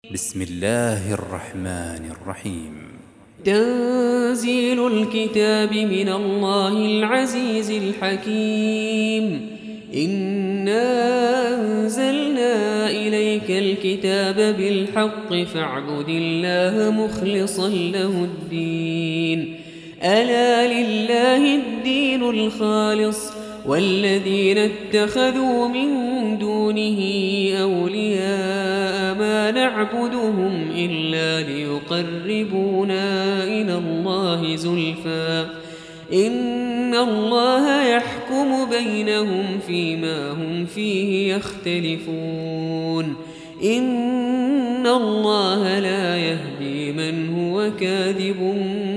بسم الله الرحمن الرحيم. تنزيل الكتاب من الله العزيز الحكيم. إنا أنزلنا إليك الكتاب بالحق فاعبد الله مخلصا له الدين. ألا لله الدين الخالص والذين اتخذوا من دونه أولياء ما نعبدهم إلا ليقربونا إلى الله زلفى إن الله يحكم بينهم فيما هم فيه يختلفون. إن الله لا يهدي من هو كاذب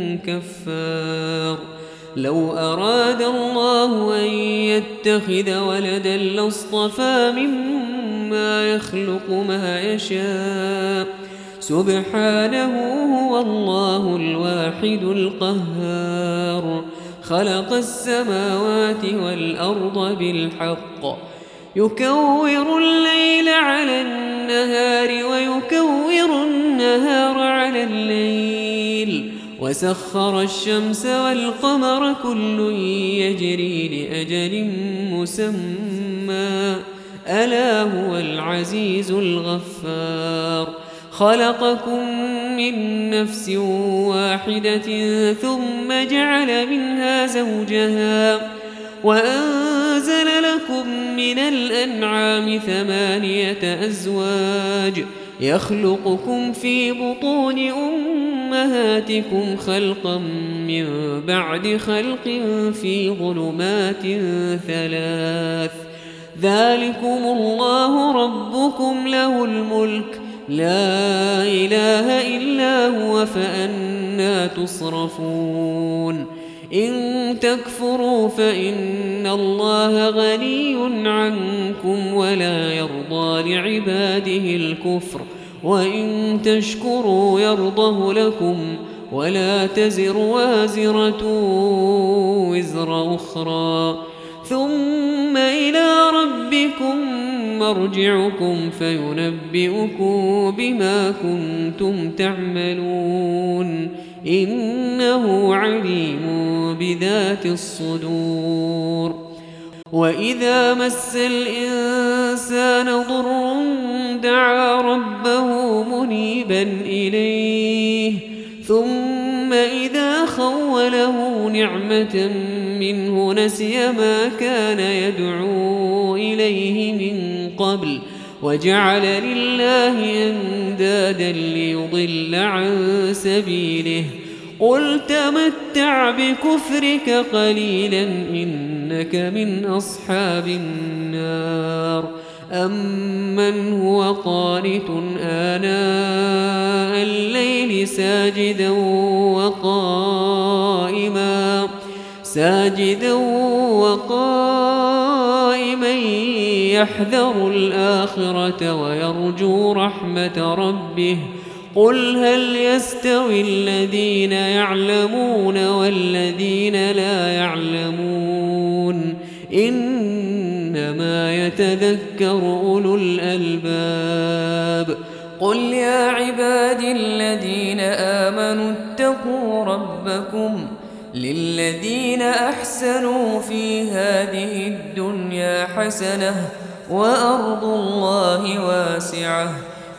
كفار. لو أراد الله أن يتخذ ولدا لاصطفى مما يخلق ما يشاء سبحانه هو الله الواحد القهار. خلق السماوات والأرض بالحق يكور الليل على النهار ويكور النهار على الليل وسخر الشمس والقمر كل يجري لأجل مسمى ألا هو العزيز الغفار. خلقكم من نفس واحدة ثم جعل منها زوجها وأنزل لكم من الأنعام 8 أزواج يخلقكم في بطون أمهاتكم خلقا من بعد خلق في ظلمات 3. ذلكم الله ربكم له الملك لا إله إلا هو فأنى تصرفون. إن تكفروا فإن الله غني عنكم ولا يرضى لعباده الكفر وإن تشكروا يرضه لكم ولا تزر وازرة وزر أخرى ثم إلى ربكم مرجعكم فينبئكم بما كنتم تعملون إنه عليم بذات الصدور. وإذا مس الإنسان ضر دعا ربه منيبا إليه ثم إذا خوله نعمة منه نسي ما كان يدعو إليه من قبل وجعل لله أندادا ليضل عن سبيله. قل تمتع بكفرك قليلا إنك من أصحاب النار. أمن هو قانت آناء الليل ساجدا وقائما يحذر الآخرة ويرجو رحمة ربه. قل هل يستوي الذين يعلمون والذين لا يعلمون إنما يتذكر أولو الألباب. قل يا عبادي الذين آمنوا اتقوا ربكم للذين أحسنوا في هذه الدنيا حسنة وأرض الله واسعة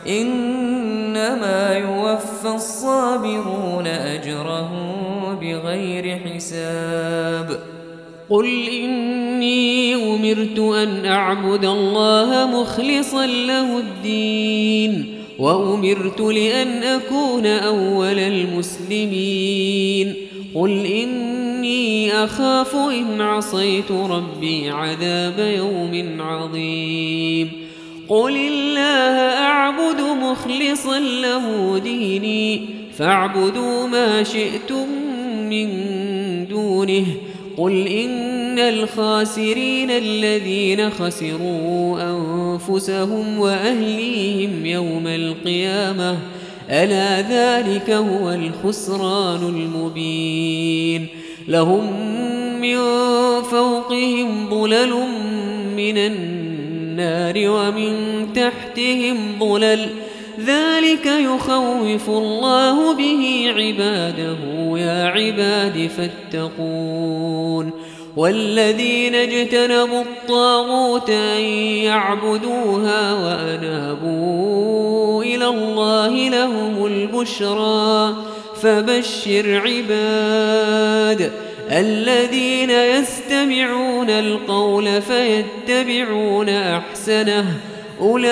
إنما يوفى الصابرون أجرهم بغير حساب. قل إني أمرت أن أعبد الله مخلصا له الدين وأمرت لأن أكون أول المسلمين. قل إني أخاف إن عصيت ربي عذاب يوم عظيم. قل الله أعبد مخلصا له ديني فاعبدوا ما شئتم من دونه. قل إن الخاسرين الذين خسروا أنفسهم وأهليهم يوم القيامة ألا ذلك هو الخسران المبين. لهم من فوقهم ظلل من النار ومن تحتهم ظلل ذلك يخوف الله به عباده يا عباد فاتقون والذين اجتنبوا الطاغوت أن يعبدوها وأنابوا إلى الله لهم البشرى فبشر عباد الذين يستمعون القول فيتبعون أحسنه أولئك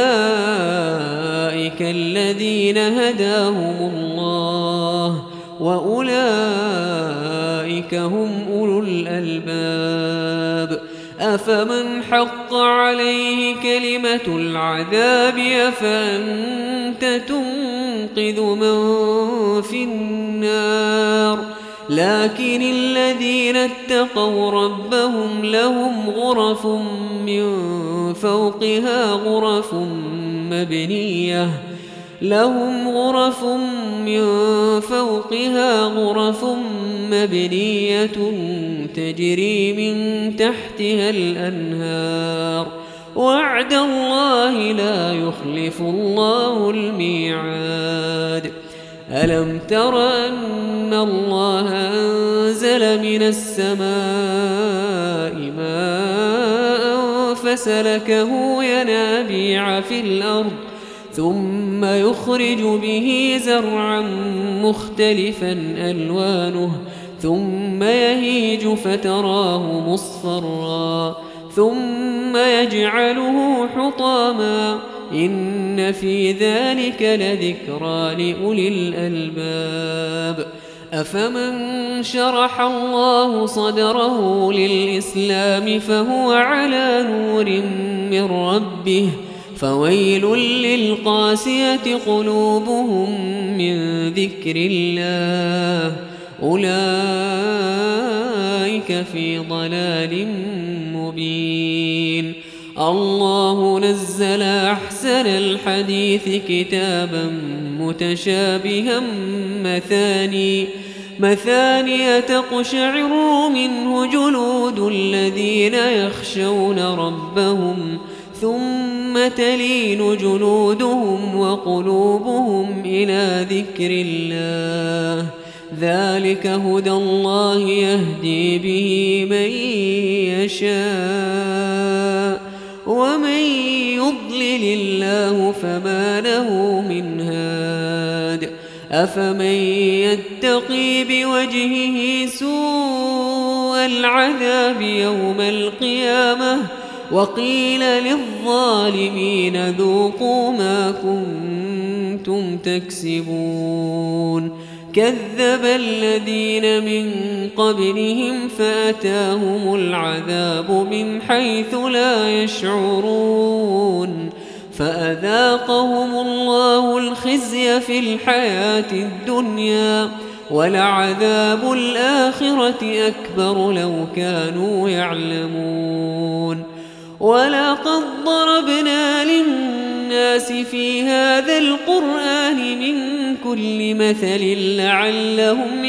الذين هداهم الله وأولئك هم أولو الألباب أفمن حق عليه كلمة العذاب أفأنت تنقذ من في النار لكن الذين اتقوا ربهم لهم غرف من فوقها غرف مبنية تجري من تحتها الأنهار وعد الله لا يخلف الله الميعاد ألم تر أن الله أنزل من السماء ماء فسلكه ينابيع في الأرض ثم يخرج به زرعا مختلفا ألوانه ثم يهيج فتراه مصفرا ثم يجعله حطاما إن في ذلك لذكرى لأولي الألباب أفمن شرح الله صدره للإسلام فهو على نور من ربه فويل للقاسية قلوبهم من ذكر الله أولئك في ضلال مبين الله نزل أحسن الحديث كتابا متشابها مثاني تقشعر منه جلود الذين يخشون ربهم ثم تلين جلودهم وقلوبهم إلى ذكر الله ذلك هدى الله يهدي به من يشاء ومن يضلل الله فما له من هاد أفمن يتقي بوجهه سوء العذاب يوم القيامة وقيل للظالمين ذوقوا ما كنتم تكسبون كذب الذين من قبلهم فأتاهم العذاب من حيث لا يشعرون فأذاقهم الله الخزي في الحياة الدنيا ولعذاب الآخرة أكبر لو كانوا يعلمون ولقد ضربنا للناس في هذا القرآن من كل مثل لعلهم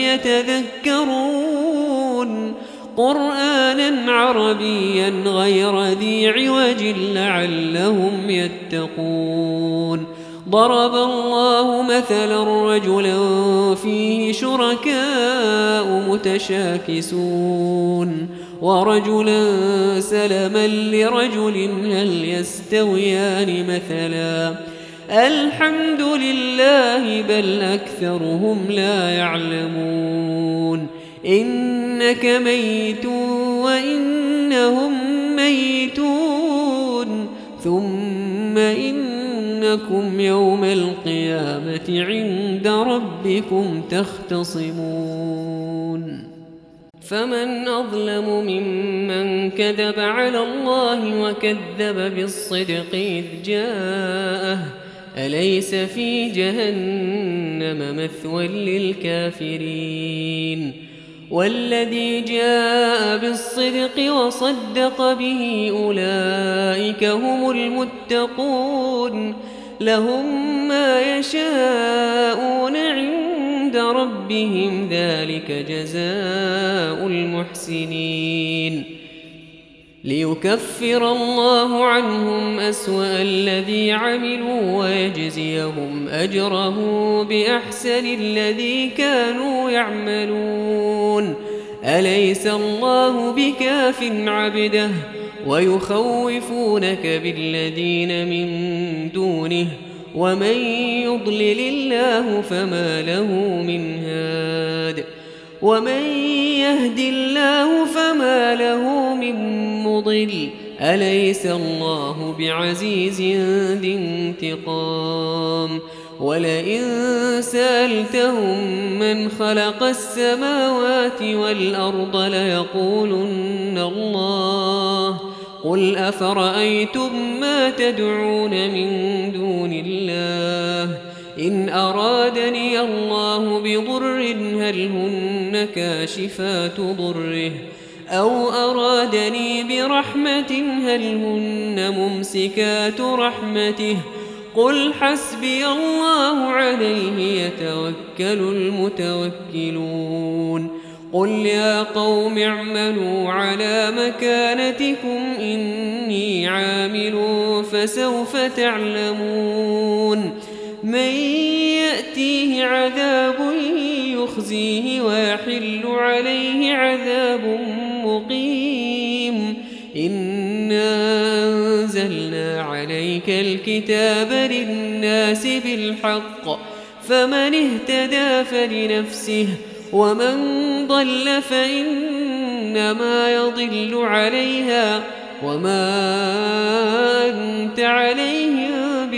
يتذكرون قرآنا عربيا غير ذي عوج لعلهم يتقون ضرب الله مثلا رجلا فيه شركاء متشاكسون ورجلا سلما لرجل هل يستويان مثلا الحمد لله بل أكثرهم لا يعلمون إنك ميت وإنهم ميتون ثم إنكم يوم القيامة عند ربكم تختصمون فمن أظلم ممن كذب على الله وكذب بالصدق إذ جاءه أليس في جهنم مثوى للكافرين والذي جاء بالصدق وصدق به أولئك هم المتقون لهم ما يشاءون عند ربهم ذلك جزاء المحسنين ليكفر الله عنهم أسوأ الذي عملوا ويجزيهم أجره بأحسن الذي كانوا يعملون. أليس الله بكاف عبده ويخوفونك بالذين من دونه ومن يضلل الله فما له من هاد ومن يهد الله فما له من مضل. أليس الله بعزيز ذي انتقام؟ ولئن سألتهم من خلق السماوات والأرض ليقولن الله. قل أفرأيتم ما تدعون من دون الله إن أرادني الله بضر هل هن كاشفات ضره أو أرادني برحمة هل هن ممسكات رحمته قل حسبي الله عليه يتوكل المتوكلون. قل يا قوم اعملوا على مكانتكم إني عامل فسوف تعلمون من يأتيه عذاب يخزيه ويحل عليه عذاب مقيم. إنا أنزلنا عليك الكتاب للناس بالحق فمن اهتدى فلنفسه ومن ضل فإنما يضل عليها وما أنت عليهم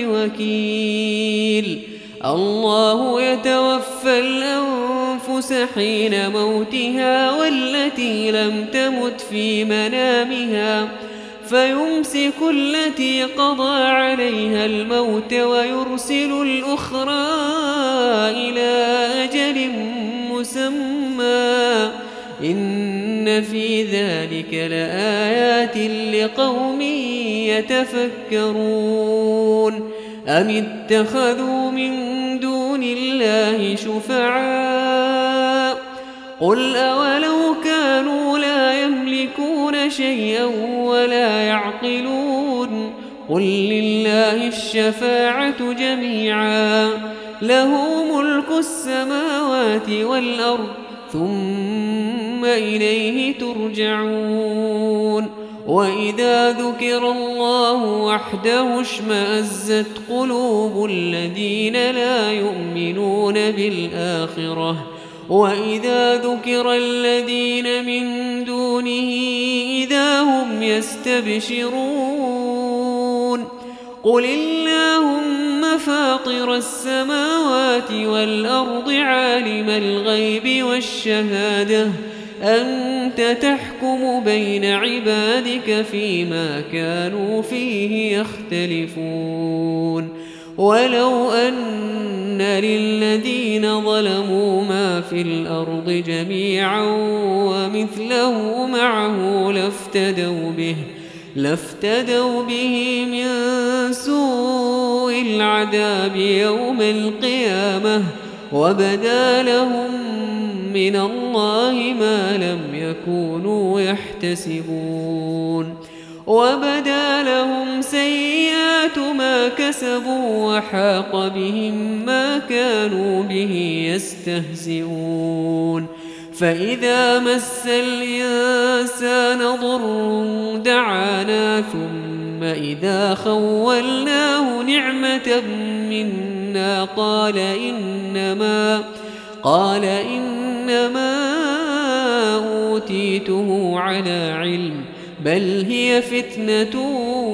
بوكيل. الله يتوفى الأنفس حين موتها والتي لم تمت في منامها فيمسك التي قضى عليها الموت ويرسل الأخرى إلى أجل مسمى إن في ذلك لآيات لقوم يتفكرون. أم اتخذوا من دون الله شفعاء قل أولو كانوا لا يملكون شيئا ولا يعقلون قل لله الشفاعة جميعا له ملك السماوات والأرض ثم إليه ترجعون. وإذا ذكر الله وحده اشمأزت قلوب الذين لا يؤمنون بالآخرة وإذا ذكر الذين من دونه إذا هم يستبشرون. قل اللهم فاطر السماوات والأرض عالم الغيب والشهادة أنت تحكم بين عبادك فيما كانوا فيه يختلفون. ولو أن للذين ظلموا ما في الأرض جميعا ومثله معه لافتدوا به من سوء العذاب يوم القيامة وبدا لهم من الله ما لم يكونوا يحتسبون. وبدا لهم سيئات ما كسبوا وحاق بهم ما كانوا به يستهزئون. فإذا مس الإنسان ضر دعانا ثم إذا خولناه نعمة منا قال إنما أوتيته على علم بل هي فتنة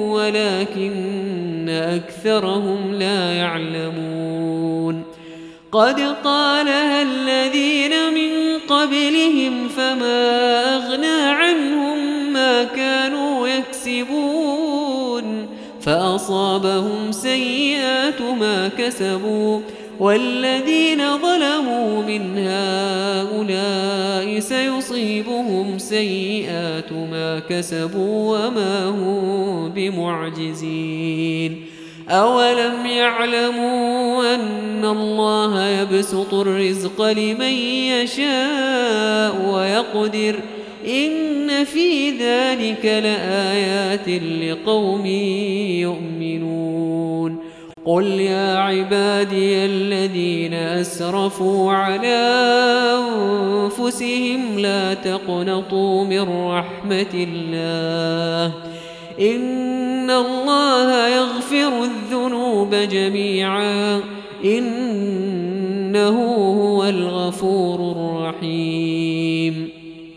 ولكن أكثرهم لا يعلمون. قد قالها الذين من قبلهم فما أغنى عنهم ما كانوا يكسبون فأصابهم سيئات ما كسبوا والذين ظلموا من هؤلاء سيصيبهم سيئات ما كسبوا وما هم بمعجزين. أولم يعلموا أن الله يبسط الرزق لمن يشاء ويقدر إن في ذلك لآيات لقوم يؤمنون قل يا عبادي الذين أسرفوا على أنفسهم لا تقنطوا من رحمة الله إن الله يغفر الذنوب جميعا إنه هو الغفور الرحيم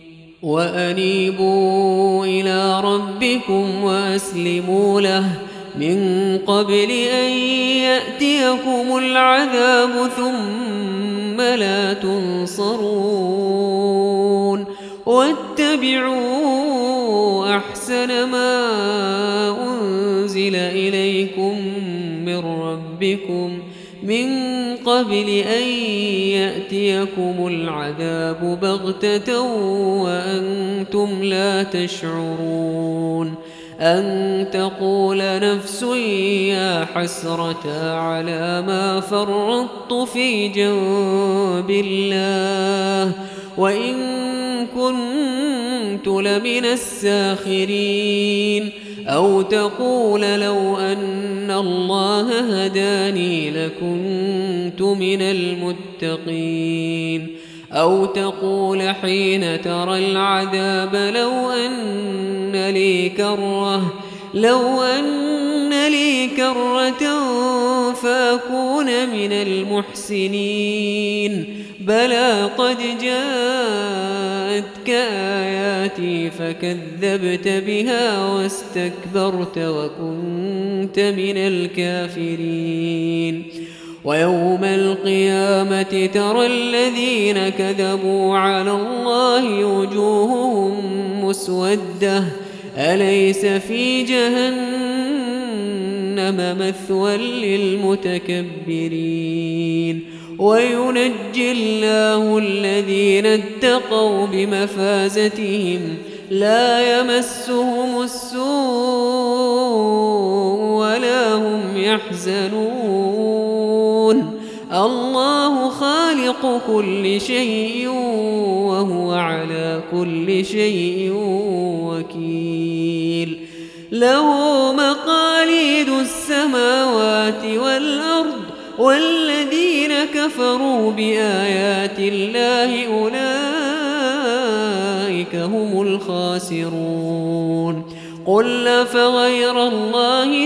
وأنيبوا إلى ربكم وأسلموا له من قبل أن يأتيكم العذاب ثم لا تنصرون واتبعوا أحسن ما أنزل إليكم من ربكم من قبل أن يأتيكم العذاب بغتة وأنتم لا تشعرون أن تقول نفس يا حسرة على ما فرطت في جنب الله وإن كنت لمن الساخرين أو تقول لو أن الله هداني لكنت من المتقين أو تقول حين ترى العذاب لو أن لي كرة فأكون من المحسنين بلى قد جاءتك آياتي فكذبت بها واستكبرت وكنت من الكافرين ويوم القيامة ترى الذين كذبوا على الله وجوههم مسودة أليس في جهنم مثوى للمتكبرين وينجي الله الذين اتقوا بمفازتهم لا يمسهم السوء ولا هم يحزنون الله خالق كل شيء وهو على كل شيء وكيل له مقاليد السماوات والأرض والذين كفروا بآيات الله أولئك هم الخاسرون قل أفغير الله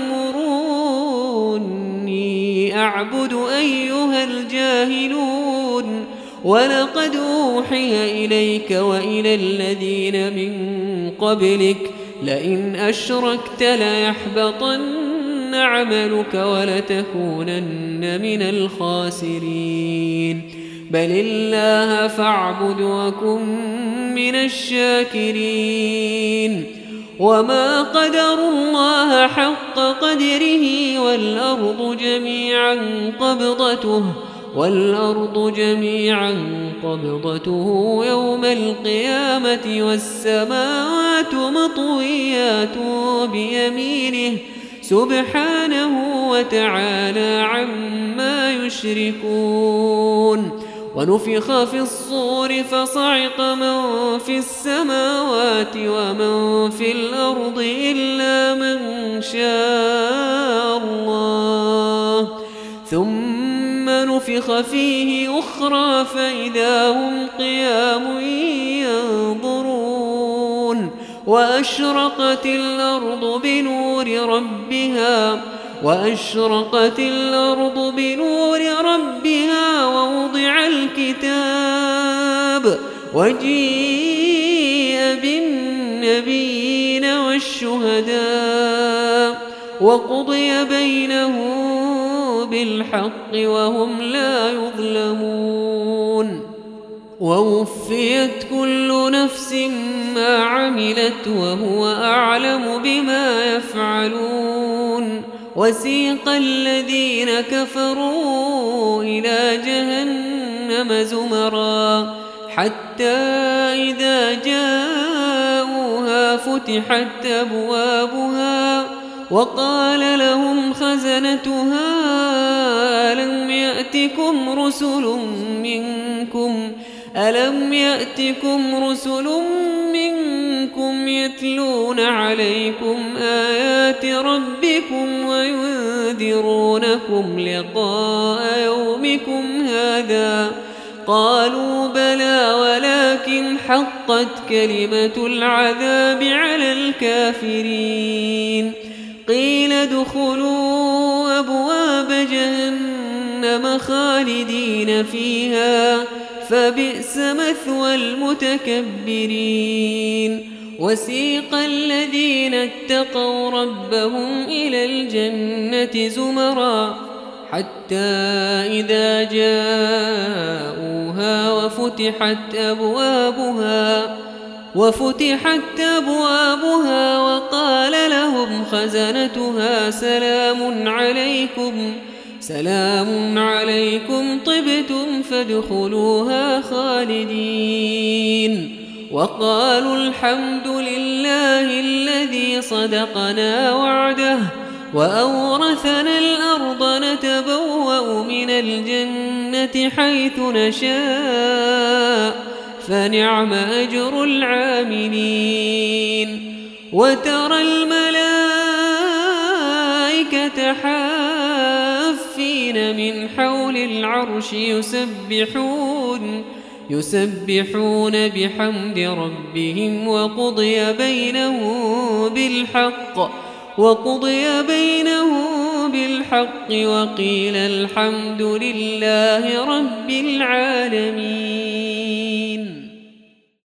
تأمروني أعبد أيها الجاهلون ولقد أوحي إليك وإلى الذين من قبلك لئن أشركت ليحبطن عملك ولتكونن من الخاسرين بل الله فاعبد وكن من الشاكرين وما قدروا الله حق قدره والأرض جميعا قبضته يوم القيامة والسماوات مطويات بيمينه سبحانه وتعالى عما يشركون ونفخ في الصور فصعق من في السماوات ومن في الأرض إلا من شاء الله ثم نفخ فيه أخرى فإذا هم قيام ينظرون وأشرقت الأرض بنور ربها ووضع الكتاب وجيء بالنبيين والشهداء وقضي بينهم بالحق وهم لا يظلمون ووفيت كل نفس ما عملت وهو أعلم بما يفعلون وسيق الذين كفروا إلى جهنم زمرا حتى إذا جاءوها فتحت أبوابها وقال لهم خزنتها ألم يأتكم رسل منكم ألم يأتكم رسل منكم يتلون عليكم آيات ربكم وينذرونكم لقاء يومكم هذا؟ قالوا بلى ولكن حقت كلمة العذاب على الكافرين. قيل ادخلوا أبواب جهنم خالدين فيها فبئس مثوى المتكبرين. وسيق الذين اتقوا ربهم إلى الجنة زمرا حتى إذا جاءوها وفتحت أبوابها وقال لهم خزنتها سلام عليكم طبتم فادخلوها خالدين. وقالوا الحمد لله الذي صدقنا وعده وأورثنا الأرض نتبوأ من الجنة حيث نشاء فنعم أجر العاملين. وترى الملائكة حافين من حول العرش يسبحون بحمد ربهم وقضي بينهم بالحق وقيل الحمد لله رب العالمين.